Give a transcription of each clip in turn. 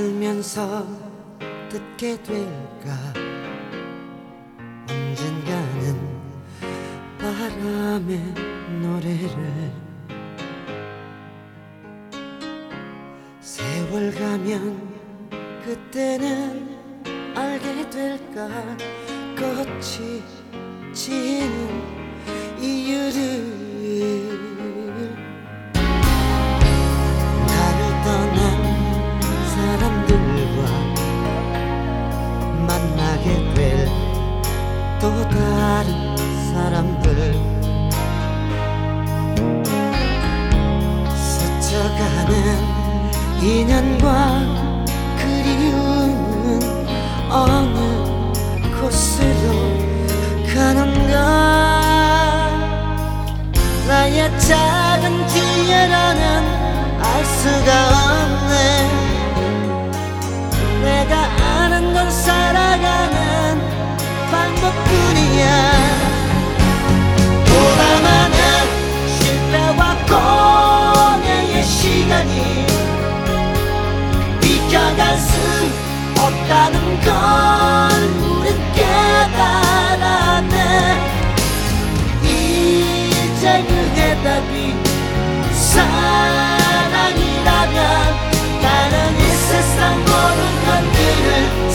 들으면서 듣게 될까. 언젠가는 바람의 노래를 세월 가면 그때는 알게 될까. 꽃이 지는 이유를. 나를 떠난 사람들과 만나게 될 또 다른 사람들. 스쳐가는 인연과 그리움은 어느 곳으로 가는가. 나의 작은 뒤에라는 알 수가 없네. 내가 아는 건 살아가는 방법뿐이야. 보다 많은 실패와 고뇌의 시간이 비켜갈 수 없다는 걸 우린 깨달았네. 이제 그 해답이 사랑이라면 나는 이 세상 모든 것들을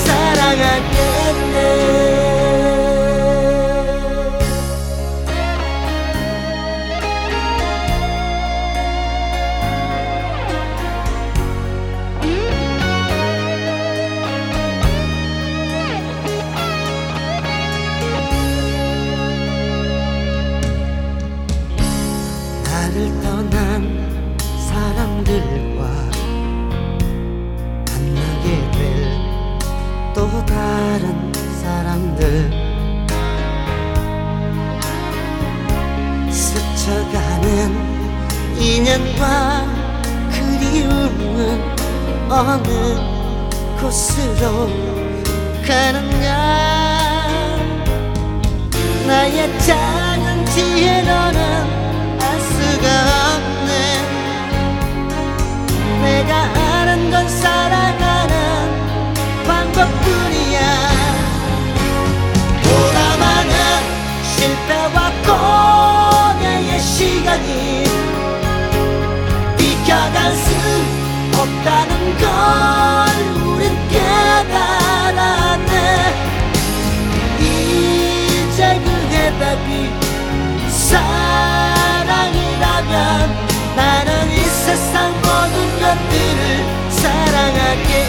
사랑하겠네. 나를 떠난 사람들과 만나게 될 또 다른 사람들. 스쳐가는 인연과 그리움은 어느 곳으로 가는가. 나의 작은 지혜로는 알 수가 없네. 내가 아는 건 살아가는 방법뿐이야. 보다 많은 실패와 고뇌의 시간이 비켜갈 수 없다는 걸 우린 깨달았네. 이제 그 해답이 사랑이라면 나는 이 세상 모든 것들을 사랑하게.